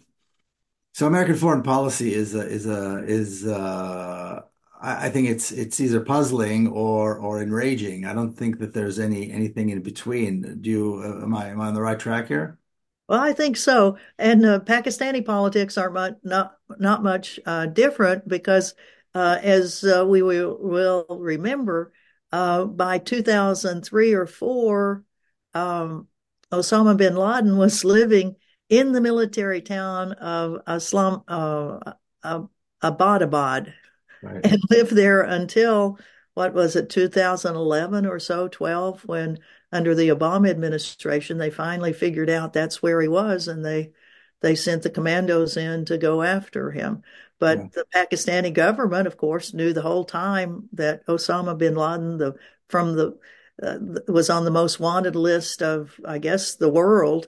So American foreign policy is a, is a, is uh I I think it's it's either puzzling or or enraging. I don't think that there's any anything in between. Do you, uh, am I am I on the right track here? Well, I think so. And uh, Pakistani politics are much, not not much uh, different because, uh, as uh, we will, will remember, uh, by two thousand three or four, um, Osama bin Laden was living in the military town of Islam, uh, uh, Abbottabad, Right. and lived there until what was it, two thousand eleven or so, twelve, when under the Obama administration they finally figured out that's where he was, and they they sent the commandos in to go after him. Yeah. But the Pakistani government, of course, knew the whole time that Osama bin Laden, the from the uh, was on the most wanted list of, I guess, the world,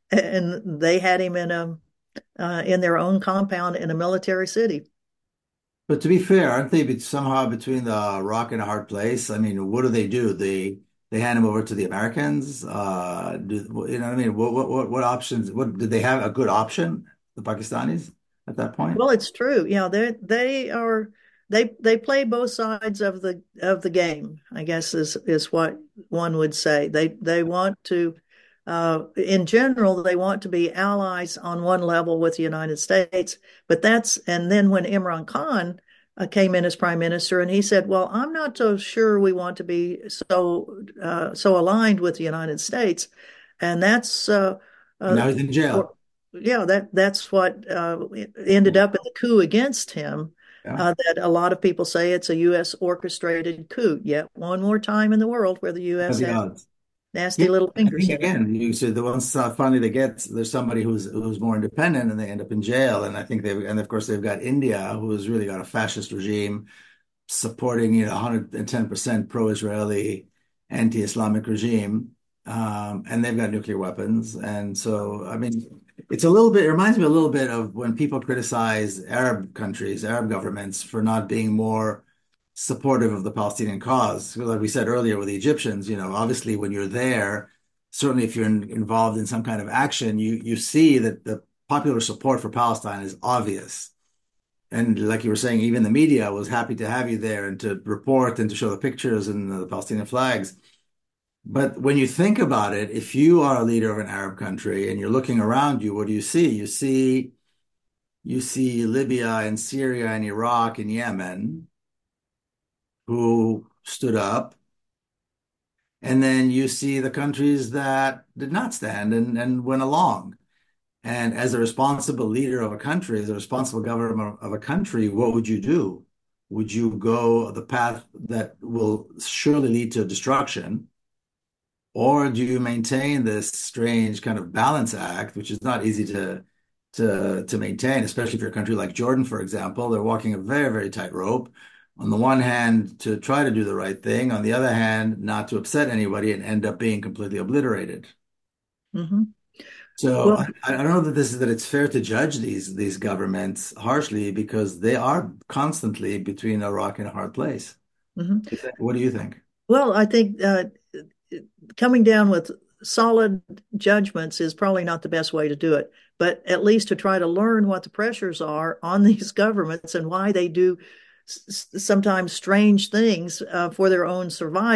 and they had him in a uh, in their own compound in a military city. But to be fair, aren't they be- somehow between the rock and a hard place? I mean, what do they do? They they hand him over to the Americans. Uh, do, you know what I mean? What what what what options? What did they have a good option? The Pakistanis at that point? Well, it's true. Yeah, they they are they they play both sides of the of the game, I guess is is what one would say. They they want to uh, in general, they want to be allies on one level with the United States, but that's and then when Imran Khan uh, came in as prime minister and he said, "Well, I'm not so sure we want to be so uh, so aligned with the United States," and that's uh, And uh, now he's in jail. yeah, that that's what uh, ended up in the coup against him. Yeah. Uh, that a lot of people say it's a U S orchestrated coup. Yet one more time in the world where the What are U S the has odds? Yeah, nasty little I fingers think in it. again, you said the ones uh, finally they get there's somebody who's who's more independent and they end up in jail. And I think they've and of course they've got India, who has really got a fascist regime supporting, you know, one hundred ten percent pro-Israeli, anti-Islamic regime. Um, and they've got nuclear weapons. And so, I mean, it's a little bit, it reminds me a little bit of when people criticize Arab countries, Arab governments for not being more supportive of the Palestinian cause. Like we said earlier with the Egyptians, you know, obviously when you're there, certainly if you're in, involved in some kind of action, you you see that the popular support for Palestine is obvious. And like you were saying, even the media was happy to have you there and to report and to show the pictures and the Palestinian flags. But when you think about it, if you are a leader of an Arab country and you're looking around you, what do you see? You see you see Libya and Syria and Iraq and Yemen who stood up. And then you see the countries that did not stand and, and went along. And as a responsible leader of a country, as a responsible government of a country, what would you do? Would you go the path that will surely lead to destruction? Or do you maintain this strange kind of balance act, which is not easy to to to maintain, especially for a country like Jordan, for example? They're walking a very, very tight rope. On the one hand, to try to do the right thing, on the other hand, not to upset anybody and end up being completely obliterated. Hmm. So Well, I, I don't know that this is that it's fair to judge these these governments harshly because they are constantly between a rock and a hard place. mhm. What do you think? Well, I think uh, coming down with solid judgments is probably not the best way to do it, but at least to try to learn what the pressures are on these governments and why they do sometimes strange things uh, for their own survival.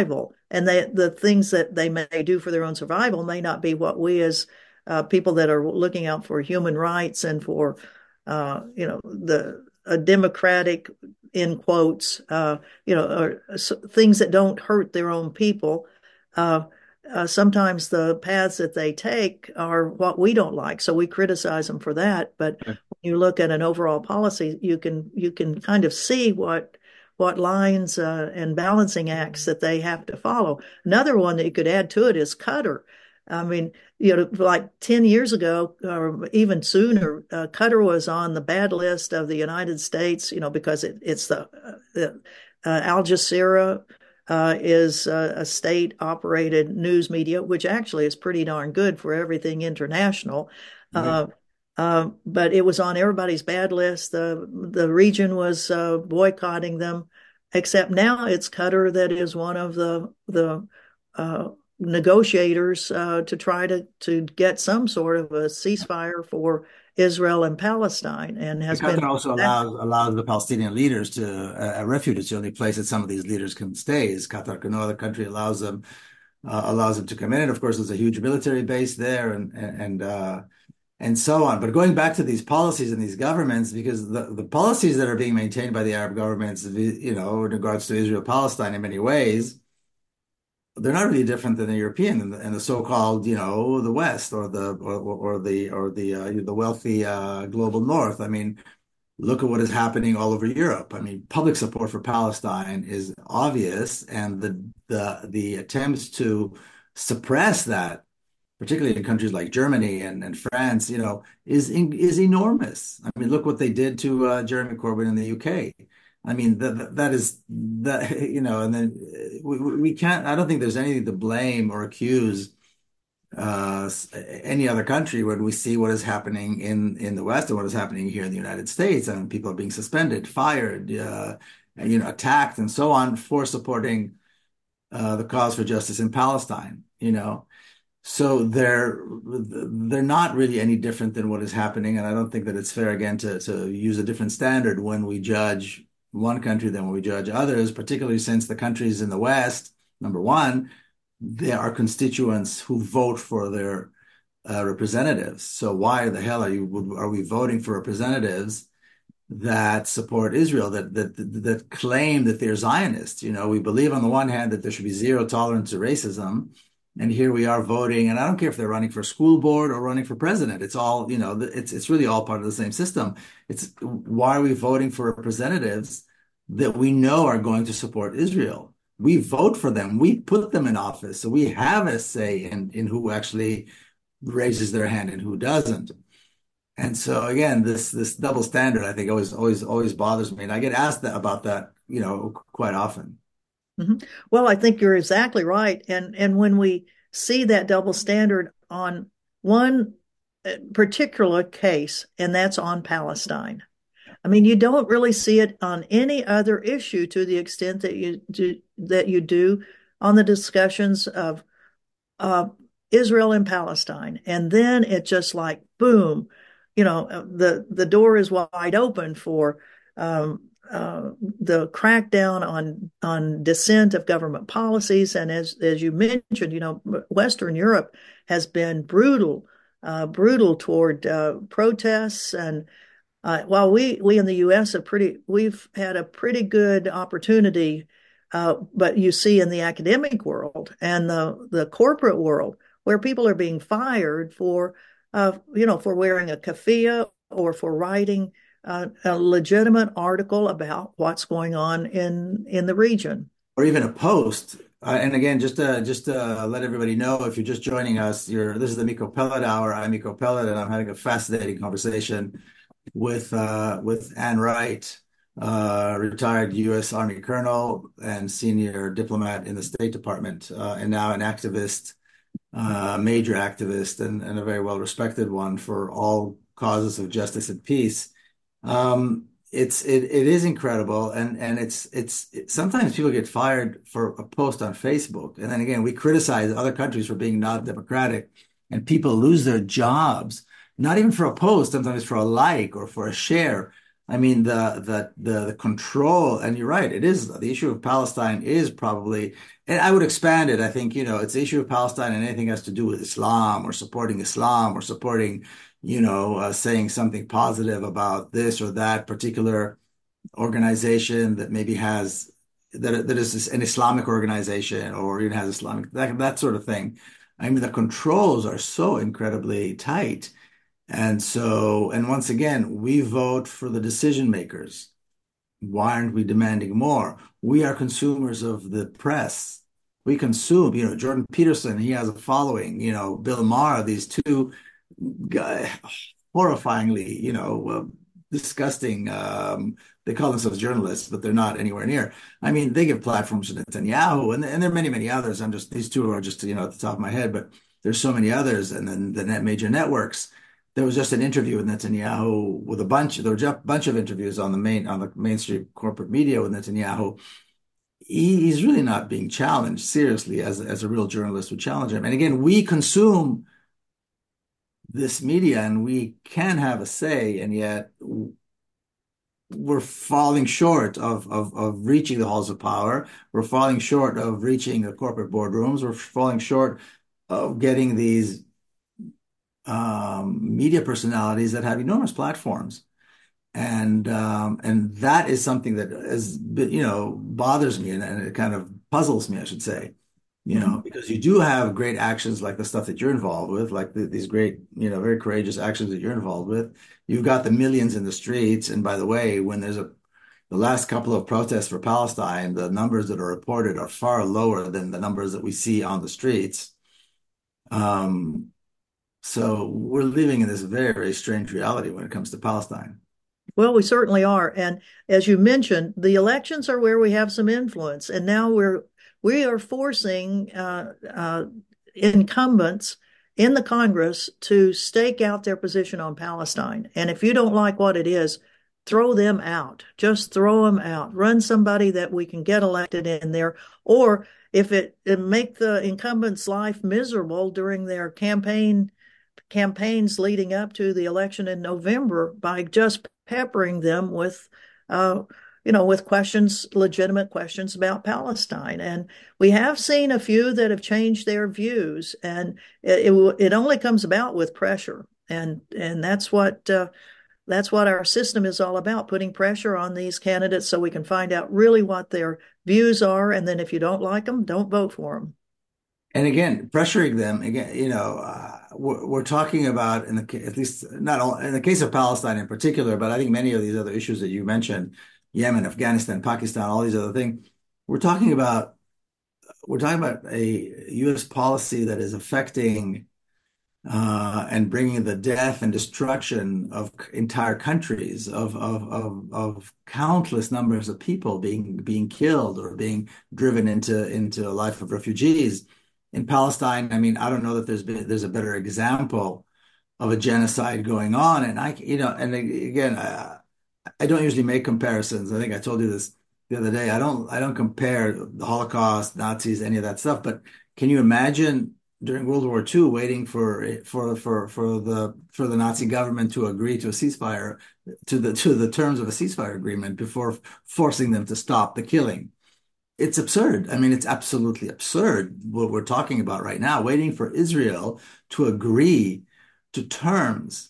and they, the things that they may do for their own survival may not be what we as uh, people that are looking out for human rights and for, uh, you know, the a democratic, in quotes, uh, you know, or, so, things that don't hurt their own people. Uh, uh, sometimes the paths that they take are what we don't like, so we criticize them for that. But when you look at an overall policy, you can you can kind of see what what lines uh, and balancing acts that they have to follow. Another one that you could add to it is Qatar. I mean, you know, like ten years ago or even sooner, uh, Qatar was on the bad list of the United States, you know, because it, it's the, uh, uh, Al Jazeera uh, is uh, a state operated news media, which actually is pretty darn good for everything international. Right. Uh, uh, but it was on everybody's bad list. The, the region was uh, boycotting them, except now it's Qatar that is one of the, the, uh, negotiators uh, to try to, to get some sort of a ceasefire for Israel and Palestine, and has Qatar been also allows allows the Palestinian leaders to uh, refuge. It's the only place that some of these leaders can stay. Is Qatar? No other country allows them uh, allows them to come in. And of course, there's a huge military base there, and and uh, and so on. But going back to these policies and these governments, because the, the policies that are being maintained by the Arab governments, you know, in regards to Israel Palestine, in many ways, they're not really different than the European and the, and the so-called, you know, the West or the or, or the or the uh, the wealthy uh, global North. I mean, look at what is happening all over Europe. I mean, public support for Palestine is obvious, and the the the attempts to suppress that, particularly in countries like Germany and, and France, you know, is is enormous. I mean, look what they did to uh, Jeremy Corbyn in the U K. I mean, that that is that you know, and then we, we can't. I don't think there's anything to blame or accuse uh, any other country when we see what is happening in in the West and what is happening here in the United States. I mean, people are being suspended, fired, uh, you know, attacked, and so on for supporting uh, the cause for justice in Palestine. You know. So they're they're not really any different than what is happening, and I don't think that it's fair again to to use a different standard when we judge one country than when we judge others, particularly since the countries in the West, number one, there are constituents who vote for their uh, representatives. So why the hell are you are we voting for representatives that support Israel, that that that claim that they're Zionists? You know, we believe on the one hand that there should be zero tolerance to racism. And here we are voting, and I don't care if they're running for school board or running for president. It's all, you know, it's it's really all part of the same system. It's why are we voting for representatives that we know are going to support Israel? We vote for them. We put them in office. So we have a say in, in who actually raises their hand and who doesn't. And so again, this this double standard, I think, always always always bothers me. And I get asked that, about that, you know, quite often. Mm-hmm. Well, I think you're exactly right. And and when we see that double standard on one particular case, and that's on Palestine, I mean, you don't really see it on any other issue to the extent that you do that you do on the discussions of uh, Israel and Palestine. And then it just like boom, you know, the the door is wide open for um, Uh, the crackdown on on dissent of government policies, and as as you mentioned, you know, Western Europe has been brutal, uh, brutal toward uh, protests, and uh, while we we in the U S have pretty, we've had a pretty good opportunity, uh, but you see in the academic world and the the corporate world where people are being fired for, uh, you know, for wearing a keffiyeh or for writing Uh, a legitimate article about what's going on in in the region, or even a post. Uh, and again, just to just to let everybody know, if you're just joining us, you're this is the Miko Peled Hour. I'm Miko Peled, and I'm having a fascinating conversation with uh, with Ann Wright, uh, retired U S Army colonel and senior diplomat in the State Department, uh, and now an activist, uh, major activist, and, and a very well respected one for all causes of justice and peace. Um, it's it it is incredible, and and it's it's it, sometimes people get fired for a post on Facebook, and then again we criticize other countries for being not democratic, and people lose their jobs not even for a post, sometimes for a like or for a share. I mean, the the the the control, and you're right, it is the issue of Palestine is probably, and I would expand it. I think, you know, it's the issue of Palestine and anything has to do with Islam or supporting Islam or supporting, you know, uh, saying something positive about this or that particular organization that maybe has that that is an Islamic organization or even has Islamic that that sort of thing. I mean, the controls are so incredibly tight. And so, and once again, we vote for the decision makers. Why aren't we demanding more? We are consumers of the press. We consume, you know, Jordan Peterson, he has a following, you know, Bill Maher, these two guy, horrifyingly, you know, uh, disgusting. Um, they call themselves journalists, but they're not anywhere near. I mean, they give platforms to Netanyahu, and, and there are many, many others. I'm just, these two are just, you know, at the top of my head, but there's so many others. And then the net major networks. There was just an interview with Netanyahu with a bunch, there were a bunch of interviews on the main, on the mainstream corporate media with Netanyahu. He, he's really not being challenged seriously as, as a real journalist would challenge him. And again, we consume this media and we can have a say, and yet we're falling short of, of, of reaching the halls of power. We're falling short of reaching the corporate boardrooms. We're falling short of getting these um, media personalities that have enormous platforms. And um, and that is something that is, you know, bothers me and, and it kind of puzzles me, I should say. You Mhm. know, because you do have great actions like the stuff that you're involved with, like the, these great, you know, very courageous actions that you're involved with. You've got the millions in the streets. And by the way, when there's a, the last couple of protests for Palestine, the numbers that are reported are far lower than the numbers that we see on the streets. Um, so we're living in this very, very strange reality when it comes to Palestine. Well, we certainly are. And as you mentioned, the elections are where we have some influence. And now we're we are forcing uh, uh, incumbents in the Congress to stake out their position on Palestine. And if you don't like what it is, throw them out. Just throw them out. Run somebody that we can get elected in there. Or if it, it make the incumbent's life miserable during their campaign campaigns leading up to the election in November by just peppering them with, uh, you know, with questions, legitimate questions about Palestine. And we have seen a few that have changed their views, and it it, it only comes about with pressure, and and that's what. Uh, that's what our system is all about, putting pressure on these candidates so we can find out really what their views are. And then if you don't like them, don't vote for them. And again, pressuring them again, you know, uh, we're, we're talking about in the at least not all in the case of Palestine in particular, but I think many of these other issues that you mentioned, Yemen, Afghanistan, Pakistan, all these other things, we're talking about we're talking about a U S policy that is affecting uh, and bringing the death and destruction of entire countries, of, of of of countless numbers of people being being killed or being driven into into a life of refugees. In Palestine, I mean, I don't know that there's been there's a better example of a genocide going on. And I, you know, and again, I, I don't usually make comparisons. I think I told you this the other day. I don't I don't compare the Holocaust, Nazis, any of that stuff. But can you imagine during World War Two waiting for for for for the for the Nazi government to agree to a ceasefire to the to the terms of a ceasefire agreement before forcing them to stop the killing? It's absurd. I mean, it's absolutely absurd what we're talking about right now, waiting for Israel to agree to terms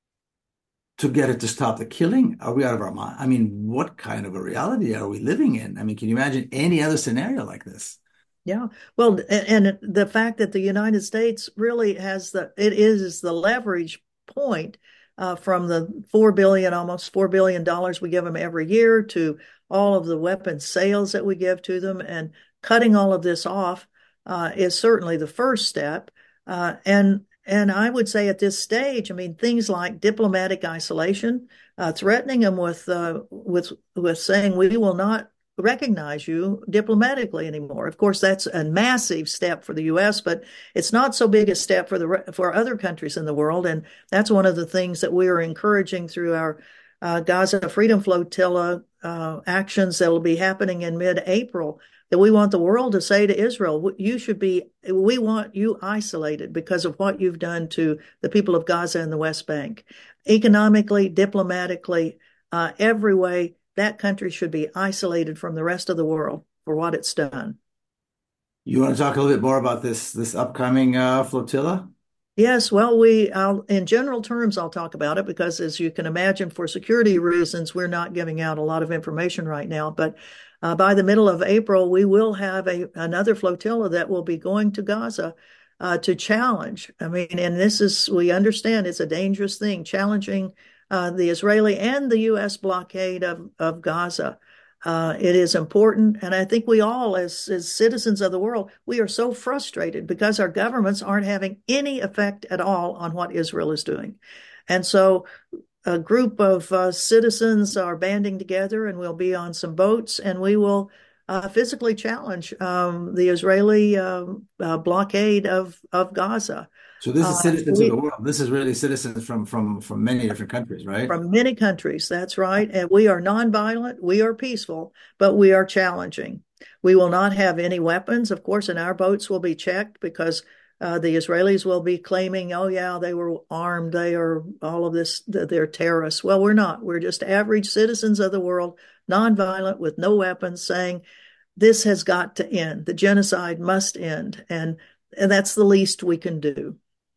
to get it to stop the killing. Are we out of our mind? I mean, what kind of a reality are we living in? I mean, can you imagine any other scenario like this? Yeah. Well, and the fact that the United States really has the, it is the leverage point uh, from the four billion, almost four billion dollars we give them every year to all of the weapons sales that we give to them, and cutting all of this off uh, is certainly the first step. Uh, and and I would say at this stage, I mean, things like diplomatic isolation, uh, threatening them with uh, with with saying we will not recognize you diplomatically anymore. Of course, that's a massive step for the U S, but it's not so big a step for the for other countries in the world. And that's one of the things that we are encouraging through our uh, Gaza Freedom Flotilla uh, actions that will be happening in mid-April. That we want the world to say to Israel, you should be, we want you isolated because of what you've done to the people of Gaza and the West Bank, economically, diplomatically, Uh, every way, that country should be isolated from the rest of the world for what it's done. You want to talk a little bit more about this this upcoming uh, flotilla? Yes, well, we, I'll, in general terms, I'll talk about it because, as you can imagine, for security reasons, we're not giving out a lot of information right now. But uh, by the middle of April, we will have a another flotilla that will be going to Gaza uh, to challenge. I mean, and this is, we understand it's a dangerous thing, challenging uh, the Israeli and the U S blockade of, of Gaza. Uh, it is important. And I think we all, as, as citizens of the world, we are so frustrated because our governments aren't having any effect at all on what Israel is doing. And so a group of uh, citizens are banding together, and we'll be on some boats, and we will uh, physically challenge um, the Israeli uh, uh, blockade of, of Gaza. So this Uh, is citizens of the we, world. This is really citizens from from from many different countries, right? from many countries. That's right. And we are nonviolent, we are peaceful, but we are challenging. We will not have any weapons. Of course, and our boats will be checked because uh, the Israelis will be claiming, oh, yeah, they were armed. They are all of this, they're terrorists. Well, we're not. We're just average citizens of the world, nonviolent, with no weapons, saying this has got to end. The genocide must end. And, and that's the least we can do.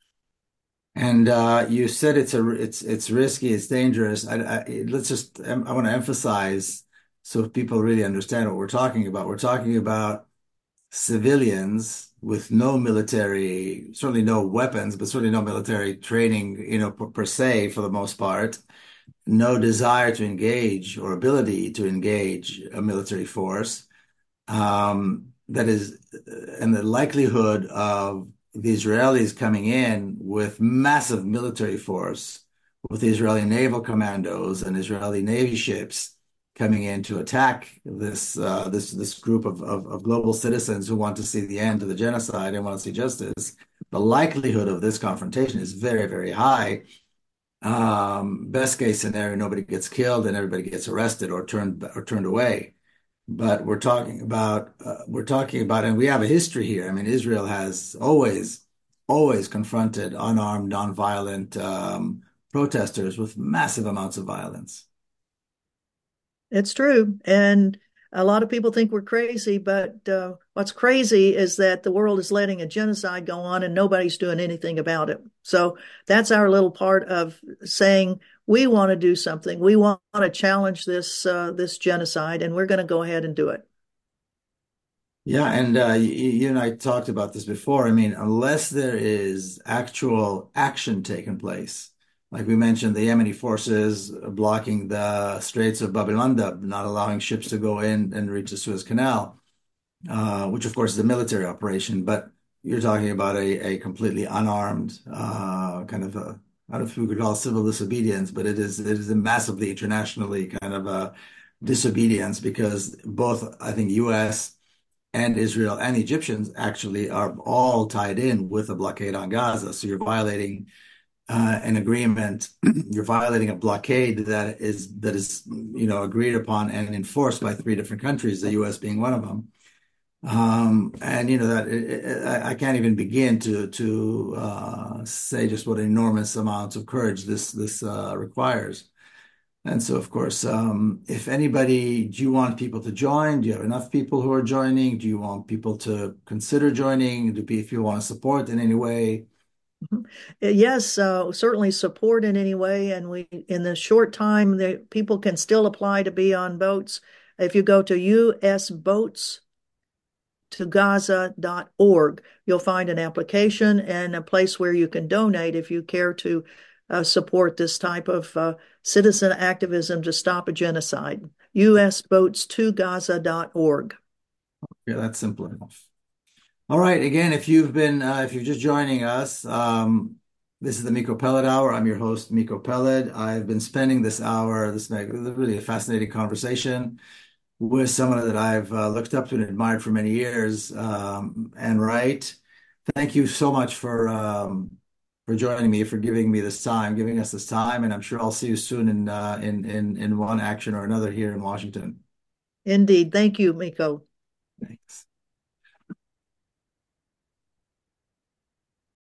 And uh, you said it's a it's it's risky, it's dangerous. I, I, let's just I want to emphasize so people really understand what we're talking about. We're talking about civilians with no military, certainly no weapons, but certainly no military training, you know, per, per se, for the most part, no desire to engage or ability to engage a military force. Um, that is, and the likelihood of the Israelis coming in with massive military force, with the Israeli naval commandos and Israeli Navy ships coming in to attack this uh, this this group of, of, of global citizens who want to see the end of the genocide and want to see justice. The likelihood of this confrontation is very, very high. Um, best case scenario, nobody gets killed and everybody gets arrested or turned or turned away. But we're talking about uh, we're talking about, and we have a history here. I mean, Israel has always, always confronted unarmed, nonviolent um, protesters with massive amounts of violence. It's true. And a lot of people think we're crazy, but uh, what's crazy is that the world is letting a genocide go on and nobody's doing anything about it. So that's our little part of saying we want to do something. We want to challenge this uh, this genocide, and we're going to go ahead and do it. Yeah, and uh, you, you and I talked about this before. I mean, unless there is actual action taking place, like we mentioned, the Yemeni forces blocking the Straits of Bab el-Mandab, not allowing ships to go in and reach the Suez Canal, uh, which of course is a military operation, but you're talking about a, a completely unarmed uh, kind of a, I don't know if we could call it civil disobedience, but it is it is a massively internationally kind of a disobedience because both I think U S and Israel and Egyptians actually are all tied in with a blockade on Gaza. So you're violating uh, an agreement, you're violating a blockade that is that is you know agreed upon and enforced by three different countries, the U S being one of them. Um, and you know that it, it, I can't even begin to to uh, say just what enormous amounts of courage this this uh, requires. And so, of course, um, if anybody, do you want people to join? Do you have enough people who are joining? Do you want people to consider joining? Do if you want to support in any way? Mhm. Yes, uh, certainly support in any way. And we, in the short time, the people can still apply to be on boats. If you go to U S boats to gaza dot org, you'll find an application and a place where you can donate if you care to uh, support this type of uh, citizen activism to stop a genocide. U S boats to gaza dot org. Yeah, that's simple enough. All right. Again, if you've been, uh, if you're just joining us, um, this is the Miko Peled Hour. I'm your host, Miko Peled. I've been spending this hour, this is really a fascinating conversation with someone that I've uh, looked up to and admired for many years, um, Anne Wright. Thank you so much for um, for joining me, for giving me this time, giving us this time, and I'm sure I'll see you soon in uh, in in in one action or another here in Washington. Indeed. Thank you, Miko. Thanks.